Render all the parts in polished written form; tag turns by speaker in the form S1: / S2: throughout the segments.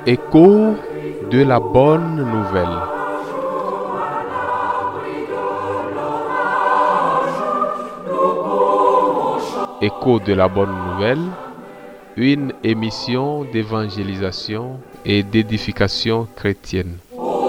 S1: Écho de la bonne nouvelle. Écho de la bonne nouvelle, une émission d'évangélisation et d'édification chrétienne.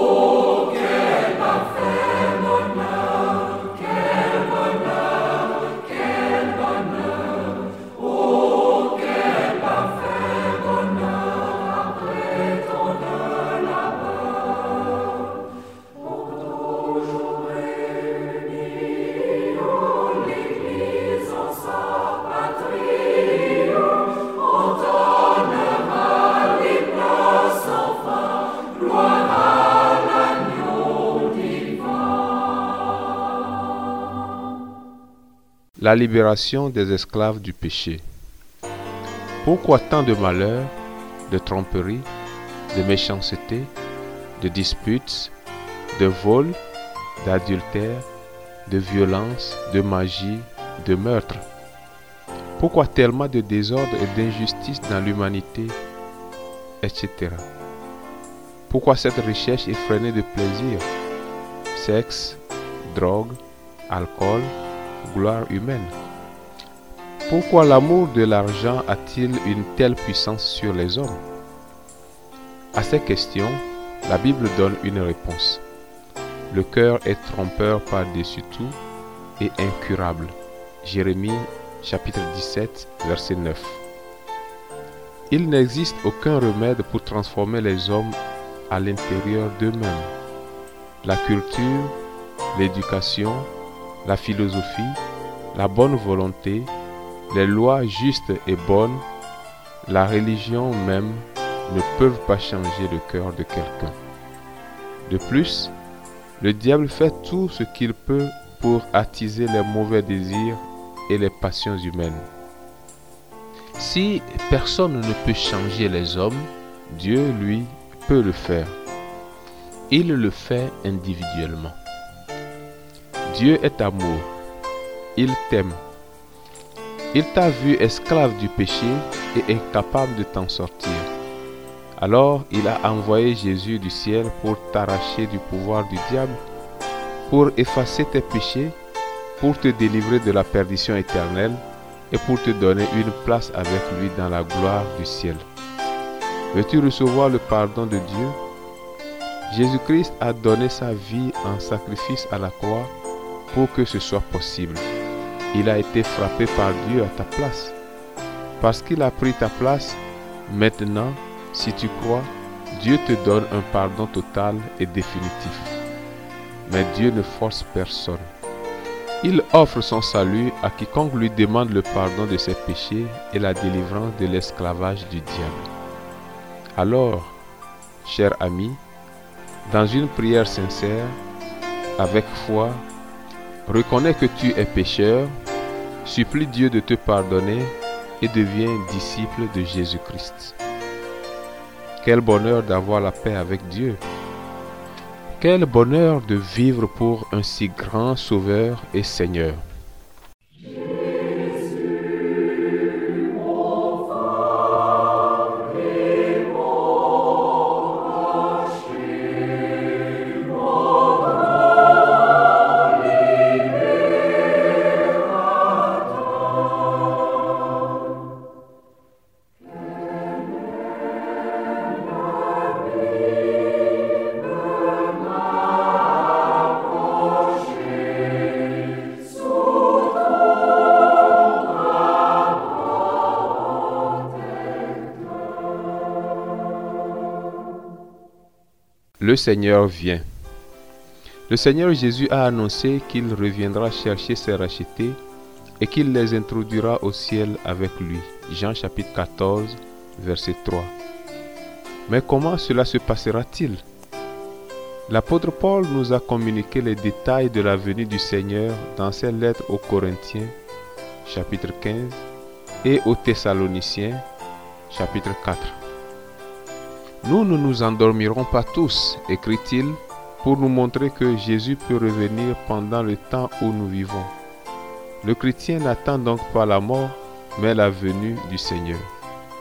S1: La libération des esclaves du péché. Pourquoi tant de malheurs, de tromperies, de méchanceté, de disputes, de vols, d'adultère, de violence, de magie, de meurtre? Pourquoi tellement de désordre et d'injustice dans l'humanité, etc. Pourquoi cette recherche effrénée de plaisir, sexe, drogue, alcool, gloire humaine? Pourquoi l'amour de l'argent a-t-il une telle puissance sur les hommes? À ces questions, la Bible donne une réponse. Le cœur est trompeur par-dessus tout et incurable. Jérémie chapitre 17, verset 9. Il n'existe aucun remède pour transformer les hommes à l'intérieur d'eux-mêmes. La culture, l'éducation, la philosophie, la bonne volonté, les lois justes et bonnes, la religion même ne peuvent pas changer le cœur de quelqu'un. De plus, le diable fait tout ce qu'il peut pour attiser les mauvais désirs et les passions humaines. Si personne ne peut changer les hommes, Dieu, lui, peut le faire. Il le fait individuellement. Dieu est amour. Il t'aime. Il t'a vu esclave du péché et incapable de t'en sortir. Alors il a envoyé Jésus du ciel pour t'arracher du pouvoir du diable, pour effacer tes péchés, pour te délivrer de la perdition éternelle et pour te donner une place avec lui dans la gloire du ciel. Veux-tu recevoir le pardon de Dieu? Jésus-Christ a donné sa vie en sacrifice à la croix pour que ce soit possible. Il a été frappé par Dieu à ta place. Parce qu'il a pris ta place, maintenant, si tu crois, Dieu te donne un pardon total et définitif. Mais Dieu ne force personne. Il offre son salut à quiconque lui demande le pardon de ses péchés et la délivrance de l'esclavage du diable. Alors, cher ami, dans une prière sincère, avec foi, reconnais que tu es pécheur, supplie Dieu de te pardonner et deviens disciple de Jésus-Christ. Quel bonheur d'avoir la paix avec Dieu! Quel bonheur de vivre pour un si grand Sauveur et Seigneur! Le Seigneur vient. Le Seigneur Jésus a annoncé qu'il reviendra chercher ses rachetés et qu'il les introduira au ciel avec lui. Jean chapitre 14, verset 3. Mais comment cela se passera-t-il? L'apôtre Paul nous a communiqué les détails de la venue du Seigneur dans ses lettres aux Corinthiens, chapitre 15, et aux Thessaloniciens, chapitre 4. Nous ne nous endormirons pas tous, écrit-il, pour nous montrer que Jésus peut revenir pendant le temps où nous vivons. Le chrétien n'attend donc pas la mort, mais la venue du Seigneur.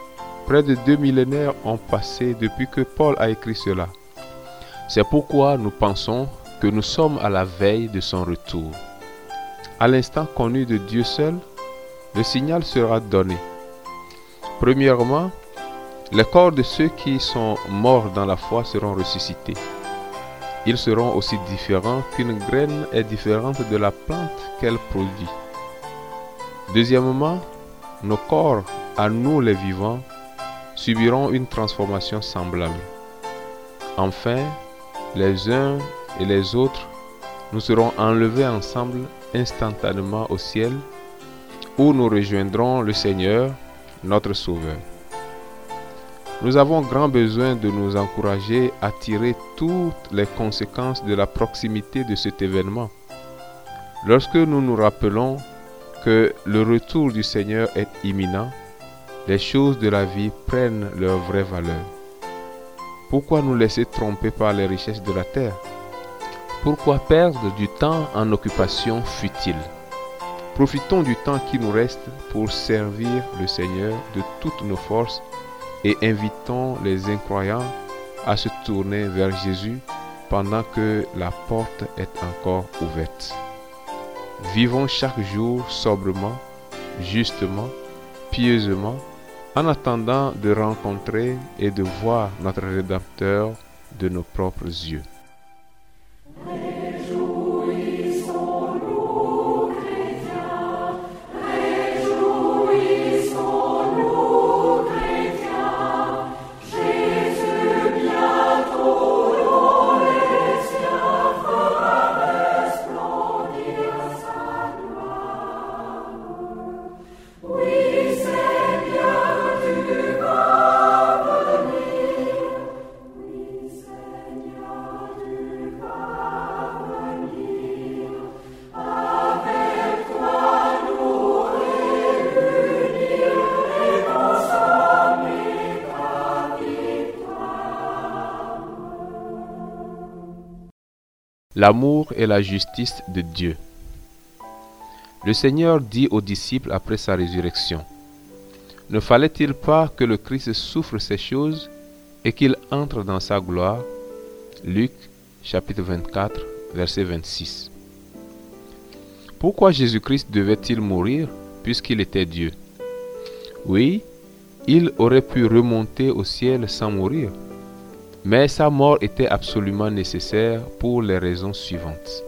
S1: Près de 2 millénaires ont passé depuis que Paul a écrit cela. C'est pourquoi nous pensons que nous sommes à la veille de son retour. À l'instant connu de Dieu seul, le signal sera donné. Premièrement, les corps de ceux qui sont morts dans la foi seront ressuscités. Ils seront aussi différents qu'une graine est différente de la plante qu'elle produit. Deuxièmement, nos corps, à nous les vivants, subiront une transformation semblable. Enfin, les uns et les autres, nous serons enlevés ensemble instantanément au ciel, où nous rejoindrons le Seigneur, notre Sauveur. Nous avons grand besoin de nous encourager à tirer toutes les conséquences de la proximité de cet événement. Lorsque nous nous rappelons que le retour du Seigneur est imminent, les choses de la vie prennent leur vraie valeur. Pourquoi nous laisser tromper par les richesses de la terre? Pourquoi perdre du temps en occupations futiles? Profitons du temps qui nous reste pour servir le Seigneur de toutes nos forces et invitons les incroyants à se tourner vers Jésus pendant que la porte est encore ouverte. Vivons chaque jour sobrement, justement, pieusement, en attendant de rencontrer et de voir notre Rédempteur de nos propres yeux. L'amour et la justice de Dieu. Le Seigneur dit aux disciples après sa résurrection: ne fallait-il pas que le Christ souffre ces choses et qu'il entre dans sa gloire? Luc chapitre 24, verset 26. Pourquoi Jésus-Christ devait-il mourir puisqu'il était Dieu? Oui, il aurait pu remonter au ciel sans mourir. Mais sa mort était absolument nécessaire pour les raisons suivantes.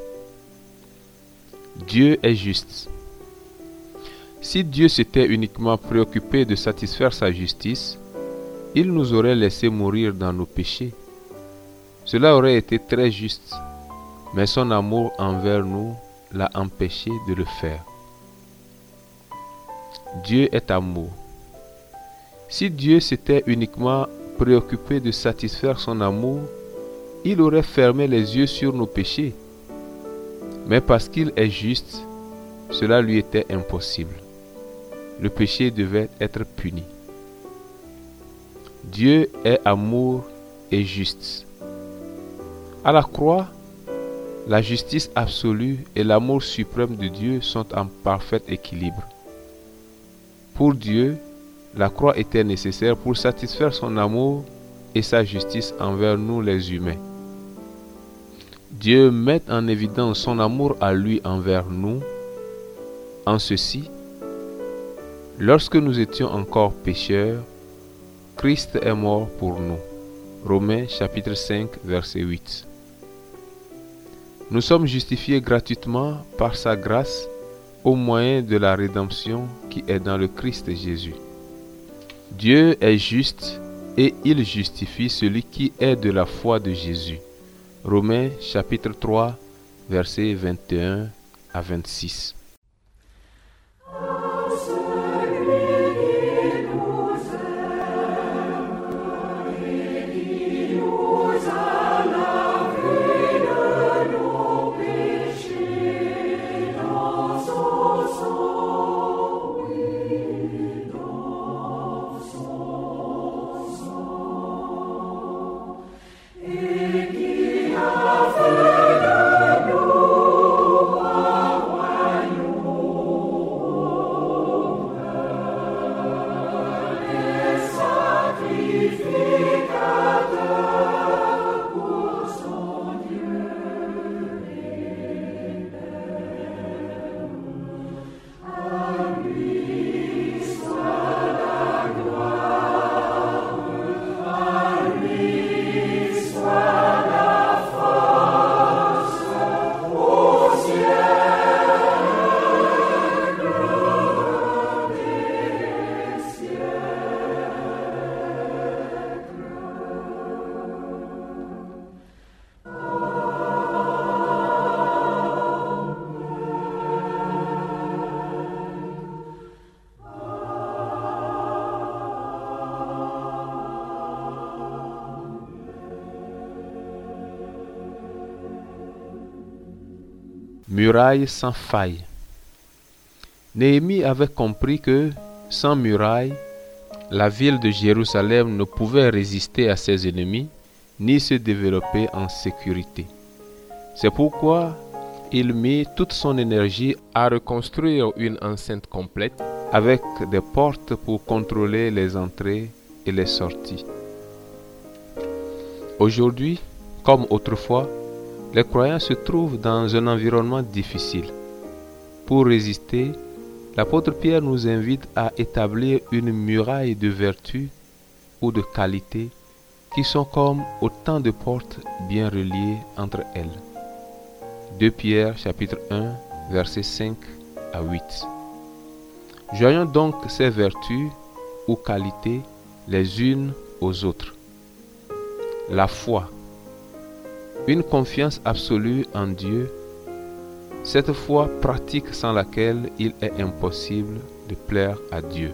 S1: Dieu est juste. Si Dieu s'était uniquement préoccupé de satisfaire sa justice, il nous aurait laissé mourir dans nos péchés. Cela aurait été très juste, mais son amour envers nous l'a empêché de le faire. Dieu est amour. Si Dieu s'était uniquement préoccupé de satisfaire son amour, il aurait fermé les yeux sur nos péchés. Mais parce qu'il est juste, cela lui était impossible. Le péché devait être puni. Dieu est amour et juste. À la croix, la justice absolue et l'amour suprême de Dieu sont en parfait équilibre. Pour Dieu, la croix était nécessaire pour satisfaire son amour et sa justice envers nous les humains. Dieu met en évidence son amour à lui envers nous. En ceci, lorsque nous étions encore pécheurs, Christ est mort pour nous. Romains chapitre 5, verset 8. Nous sommes justifiés gratuitement par sa grâce au moyen de la rédemption qui est dans le Christ Jésus. Dieu est juste et il justifie celui qui est de la foi de Jésus. Romains chapitre 3, versets 21 à 26. Muraille sans faille. Néhémie avait compris que, sans muraille, la ville de Jérusalem ne pouvait résister à ses ennemis ni se développer en sécurité. C'est pourquoi il mit toute son énergie à reconstruire une enceinte complète avec des portes pour contrôler les entrées et les sorties. Aujourd'hui, comme autrefois, les croyants se trouvent dans un environnement difficile. Pour résister, l'apôtre Pierre nous invite à établir une muraille de vertu ou de qualité qui sont comme autant de portes bien reliées entre elles. 2 Pierre chapitre 1 versets 5 à 8. Joignons donc ces vertus ou qualités les unes aux autres. La foi, une confiance absolue en Dieu, cette foi pratique sans laquelle il est impossible de plaire à Dieu.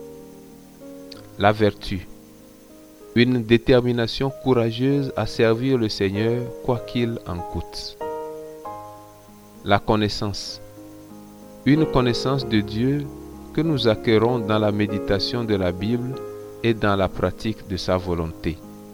S1: La vertu, une détermination courageuse à servir le Seigneur quoi qu'il en coûte. La connaissance, une connaissance de Dieu que nous acquérons dans la méditation de la Bible et dans la pratique de sa volonté.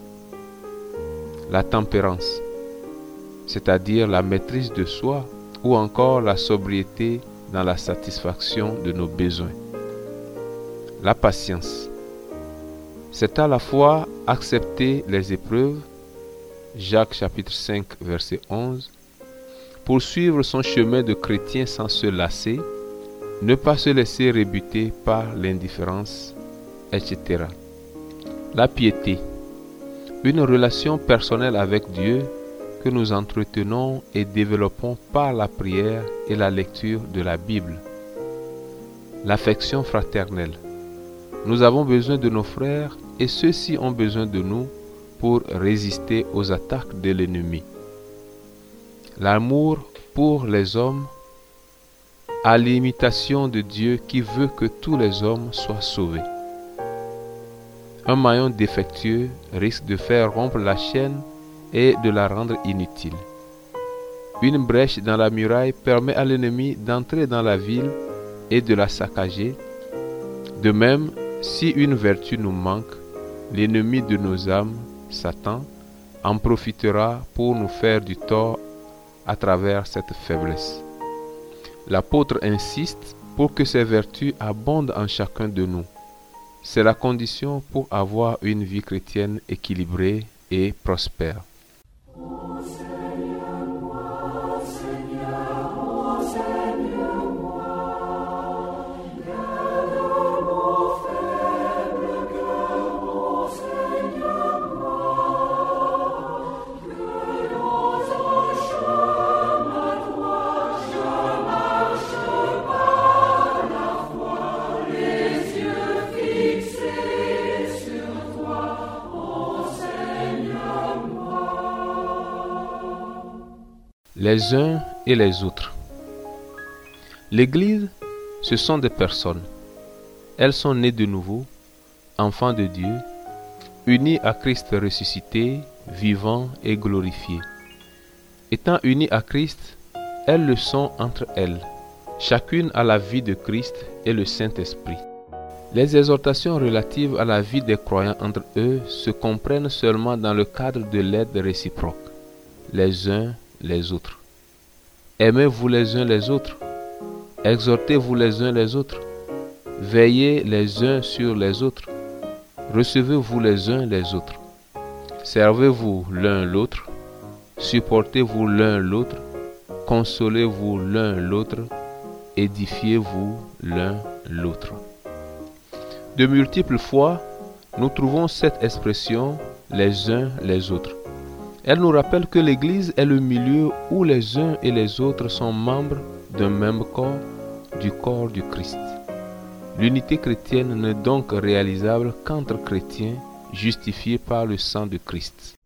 S1: La tempérance, c'est-à-dire la maîtrise de soi ou encore la sobriété dans la satisfaction de nos besoins. La patience, c'est à la fois accepter les épreuves, Jacques chapitre 5 verset 11, poursuivre son chemin de chrétien sans se lasser, ne pas se laisser rebuter par l'indifférence, etc. La piété, une relation personnelle avec Dieu que nous entretenons et développons par la prière et la lecture de la Bible. L'affection fraternelle. Nous avons besoin de nos frères et ceux-ci ont besoin de nous pour résister aux attaques de l'ennemi. L'amour pour les hommes à l'imitation de Dieu qui veut que tous les hommes soient sauvés. Un maillon défectueux risque de faire rompre la chaîne et de la rendre inutile. Une brèche dans la muraille permet à l'ennemi d'entrer dans la ville et de la saccager. De même, si une vertu nous manque, l'ennemi de nos âmes, Satan, en profitera pour nous faire du tort à travers cette faiblesse. L'apôtre insiste pour que ces vertus abondent en chacun de nous. C'est la condition pour avoir une vie chrétienne équilibrée et prospère. Les uns et les autres. L'Église, ce sont des personnes. Elles sont nées de nouveau, enfants de Dieu, unies à Christ ressuscité, vivant et glorifié. Étant unies à Christ, elles le sont entre elles. Chacune a la vie de Christ et le Saint-Esprit. Les exhortations relatives à la vie des croyants entre eux se comprennent seulement dans le cadre de l'aide réciproque, les uns les autres. Aimez-vous les uns les autres, exhortez-vous les uns les autres, veillez les uns sur les autres, recevez-vous les uns les autres, servez-vous l'un l'autre, supportez-vous l'un l'autre, consolez-vous l'un l'autre, édifiez-vous l'un l'autre. De multiples fois, nous trouvons cette expression les uns les autres. Elle nous rappelle que l'Église est le milieu où les uns et les autres sont membres d'un même corps, du corps du Christ. L'unité chrétienne n'est donc réalisable qu'entre chrétiens justifiés par le sang de Christ.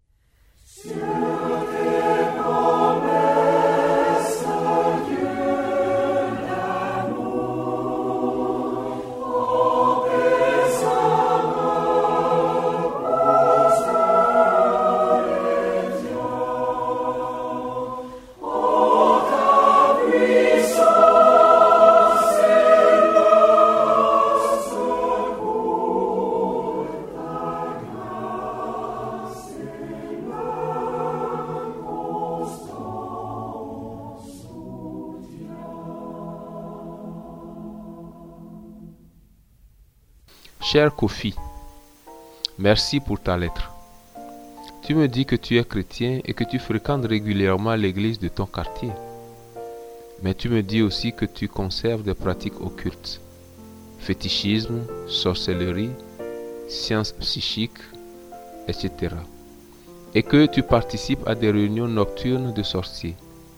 S1: Cher Kofi, merci pour ta lettre. Tu me dis que tu es chrétien et que tu fréquentes régulièrement l'église de ton quartier. Mais tu me dis aussi que tu conserves des pratiques occultes, fétichisme, sorcellerie, sciences psychiques, etc. Et que tu participes à des réunions nocturnes de sorciers.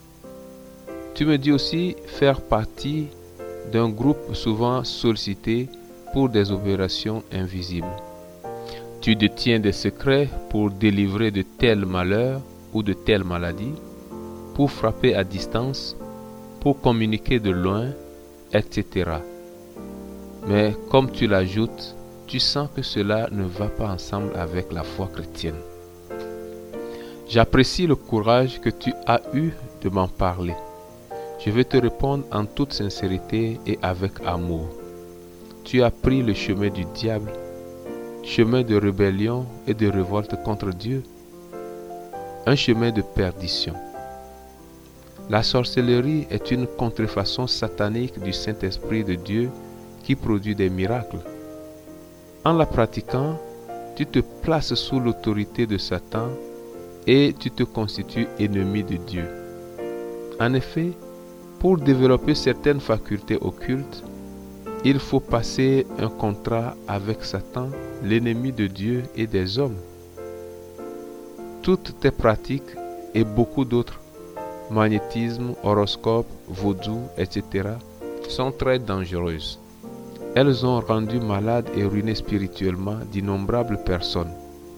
S1: Tu me dis aussi faire partie d'un groupe souvent sollicité pour des opérations invisibles. Tu détiens des secrets pour délivrer de tels malheurs ou de telles maladies, pour frapper à distance, pour communiquer de loin, etc. Mais comme tu l'ajoutes, tu sens que cela ne va pas ensemble avec la foi chrétienne. J'apprécie le courage que tu as eu de m'en parler. Je vais te répondre en toute sincérité et avec amour. Tu as pris le chemin du diable, chemin de rébellion et de révolte contre Dieu, un chemin de perdition. La sorcellerie est une contrefaçon satanique du Saint-Esprit de Dieu qui produit des miracles. En la pratiquant, tu te places sous l'autorité de Satan et tu te constitues ennemi de Dieu. En effet, pour développer certaines facultés occultes, il faut passer un contrat avec Satan, l'ennemi de Dieu et des hommes. Toutes tes pratiques et beaucoup d'autres, magnétisme, horoscope, vaudou, etc., sont très dangereuses. Elles ont rendu malades et ruiné spirituellement d'innombrables personnes.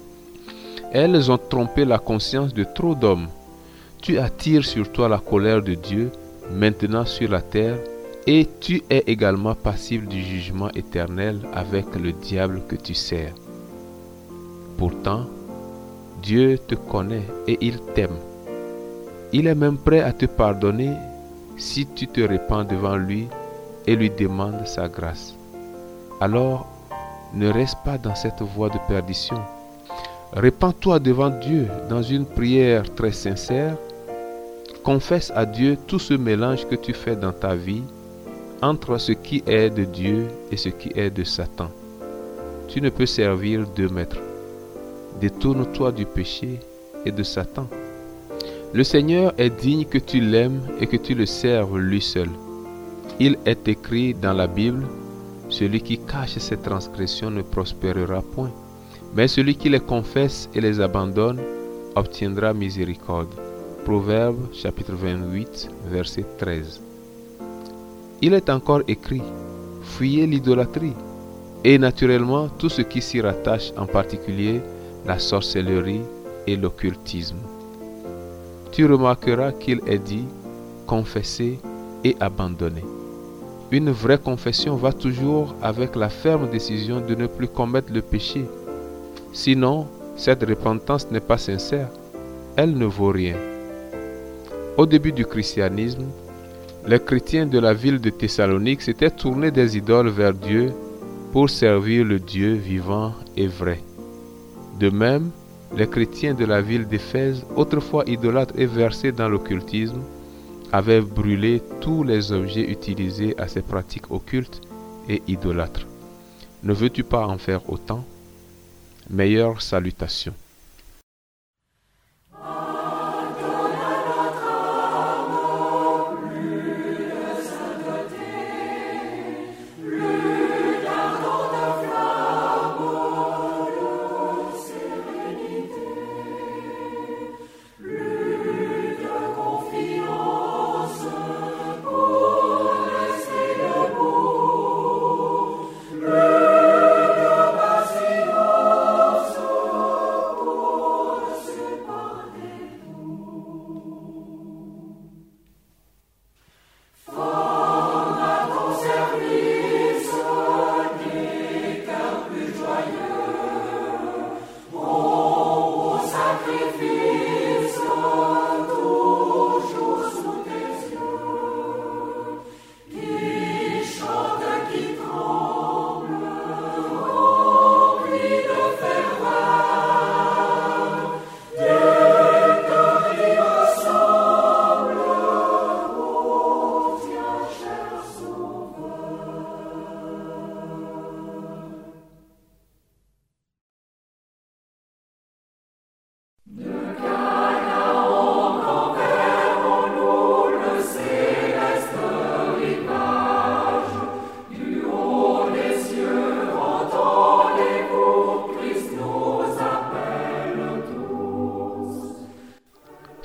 S1: Elles ont trompé la conscience de trop d'hommes. Tu attires sur toi la colère de Dieu, maintenant sur la terre, et tu es également passible du jugement éternel avec le diable que tu sers. Pourtant, Dieu te connaît et il t'aime. Il est même prêt à te pardonner si tu te répands devant lui et lui demandes sa grâce. Alors, ne reste pas dans cette voie de perdition. Répands-toi devant Dieu dans une prière très sincère. Confesse à Dieu tout ce mélange que tu fais dans ta vie entre ce qui est de Dieu et ce qui est de Satan. Tu ne peux servir deux maîtres. Détourne-toi du péché et de Satan. Le Seigneur est digne que tu l'aimes et que tu le serves lui seul. Il est écrit dans la Bible, « Celui qui cache ses transgressions ne prospérera point, mais celui qui les confesse et les abandonne obtiendra miséricorde. » Proverbe chapitre 28, verset 13. Il est encore écrit, « Fuyez l'idolâtrie » et naturellement tout ce qui s'y rattache, en particulier la sorcellerie et l'occultisme. Tu remarqueras qu'il est dit « confesser et abandonner ». Une vraie confession va toujours avec la ferme décision de ne plus commettre le péché. Sinon, cette repentance n'est pas sincère, elle ne vaut rien. Au début du christianisme, les chrétiens de la ville de Thessalonique s'étaient tournés des idoles vers Dieu pour servir le Dieu vivant et vrai. De même, les chrétiens de la ville d'Éphèse, autrefois idolâtres et versés dans l'occultisme, avaient brûlé tous les objets utilisés à ces pratiques occultes et idolâtres. Ne veux-tu pas en faire autant? Meilleures salutations.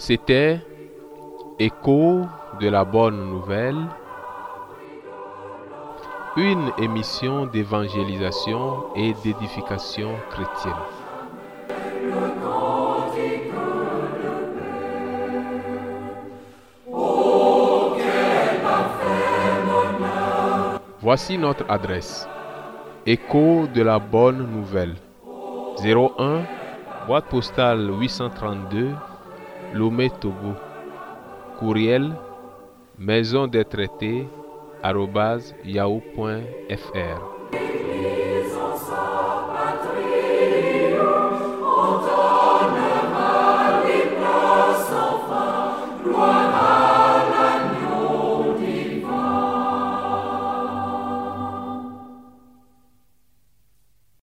S1: C'était Écho de la bonne nouvelle, une émission d'évangélisation et d'édification chrétienne. Voici notre adresse. Écho de la bonne nouvelle. 01, boîte postale 832, Lomé, Togo. Courriel, maison des traités @yahoo.fr.